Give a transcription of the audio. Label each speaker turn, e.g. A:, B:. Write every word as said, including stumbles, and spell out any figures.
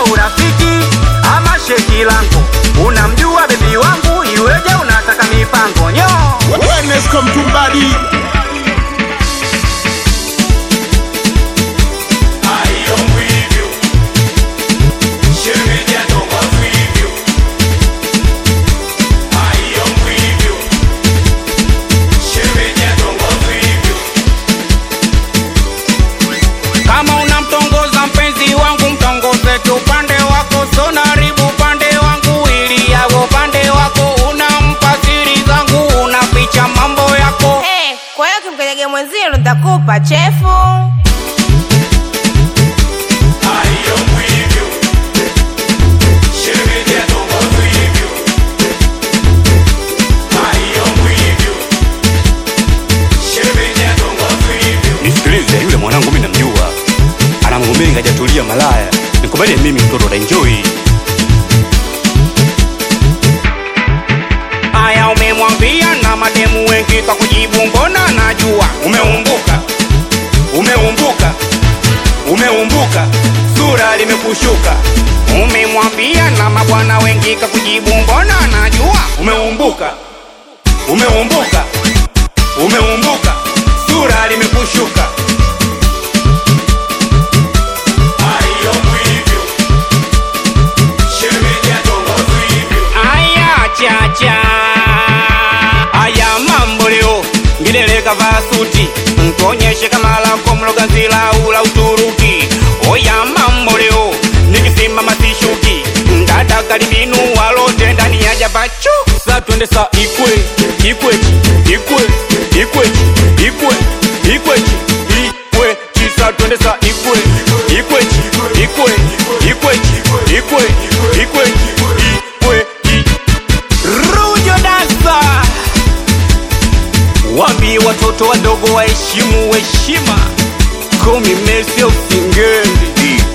A: urafiki ama sheki langu. Unamjua baby wangu, iweje unataka mipango nyo?
B: Wellness come to body.
C: Kama unamtongoza mpenzi wangu, mtongoze tu upande wako, so naribu upande wangu ili yawe upande wako. Unampa siri zangu, unaficha mambo yako.
D: Hey, kwa hiyo kimkanyage mwenzio nitakupa chefu.
E: Nisikilize, yule mwanangu mimi namjua. Ana mambo mengi hajatulia malaya. Nikubali mimi mtoto ta enjoy.
C: Aya, umemwambia na mademu wengi kwa kujibu mbona najua. Umeumbuka, umeumbuka, umeumbuka, sura limekushuka. Umemwambia na mabwana wengi kwa kujibu mbona najua. Umeumbuka, umeumbuka, umeumbuka, sura limekushuka. Aya chacha, aya mambo leo, ngidele kavaa suti, mtuonyeshe kama lako mloga zila ula Uturuki. Oya mambo leo, nikisimama sishuki, ndada kalibinu walote ndani ya jabachu. Sa twende sa ikwe, ikwe, ikwe, ikwe, ikwe, ikwe, ikwe, sa twende sa ikwe, ikwe, ikwe, ikwe, ikwe, ikwe, ikwe. Rujo dansa, waambie watoto wadogo waheshimu heshima. Kumi Messi au Singeli.